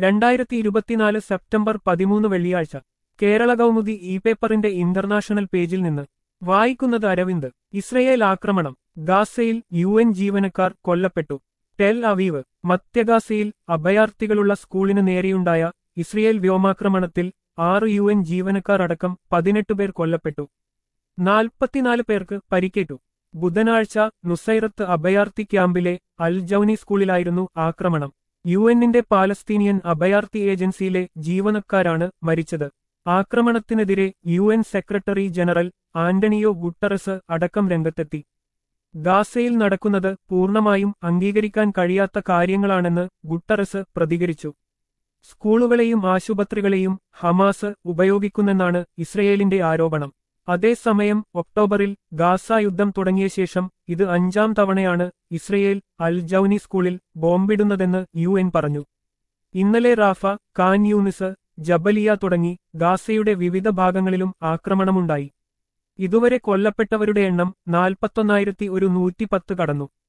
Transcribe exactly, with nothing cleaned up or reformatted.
രണ്ടായിരത്തി ഇരുപത്തിനാല് സെപ്റ്റംബർ പതിമൂന്ന് വെള്ളിയാഴ്ച കേരള കൗമുദി ഇ പേപ്പറിന്റെ ഇന്റർനാഷണൽ പേജിൽ നിന്ന് വായിക്കുന്നത് അരവിന്ദ്. ഇസ്രയേൽ ആക്രമണം. ഗാസയിൽ യു എൻ ജീവനക്കാർ കൊല്ലപ്പെട്ടു. Tel Aviv. മധ്യഗാസയിൽ അഭയാർത്ഥികളുള്ള സ്കൂളിന് നേരെയുണ്ടായ ഇസ്രയേൽ വ്യോമാക്രമണത്തിൽ ആറ് യു എൻ ജീവനക്കാർ അടക്കം പതിനെട്ട് പേർ കൊല്ലപ്പെട്ടു. നാൽപ്പത്തിനാല് പേർക്ക് പരിക്കേറ്റു. ബുധനാഴ്ച നുസൈറത്ത് അഭയാർത്ഥി ക്യാമ്പിലെ അൽ ജൗനി സ്കൂളിലായിരുന്നു ആക്രമണം. യു എന്നിന്റെ പാലസ്തീനിയൻ അഭയാർത്ഥി ഏജൻസിയിലെ ജീവനക്കാരാണ് മരിച്ചത്. ആക്രമണത്തിനെതിരെ U N secretary general Antonio Guterres അടക്കം രംഗത്തെത്തി. ഗാസയിൽ നടക്കുന്നത് പൂർണ്ണമായും അംഗീകരിക്കാൻ കഴിയാത്ത കാര്യങ്ങളാണെന്ന് ഗുട്ടറസ് പ്രതികരിച്ചു. സ്കൂളുകളെയും ആശുപത്രികളെയും ഹമാസ് ഉപയോഗിക്കുന്നെന്നാണ് ഇസ്രയേലിന്റെ ആരോപണം. അതേസമയം ഒക്ടോബറിൽ ഗാസ യുദ്ധം തുടങ്ങിയ ശേഷം ഇത് അഞ്ചാം തവണയാണ് ഇസ്രയേൽ അൽ ജൗനി സ്കൂളിൽ ബോംബിടുന്നതെന്ന് യു എൻ പറഞ്ഞു. ഇന്നലെ റാഫ, കാൻ യൂനിസ്, ജബലിയ തുടങ്ങി ഗാസയുടെ വിവിധ ഭാഗങ്ങളിലും ആക്രമണമുണ്ടായി. ഇതുവരെ കൊല്ലപ്പെട്ടവരുടെ എണ്ണം നാൽപ്പത്തൊന്നായിരത്തി ഒരു നൂറ്റിപ്പത്ത് കടന്നു.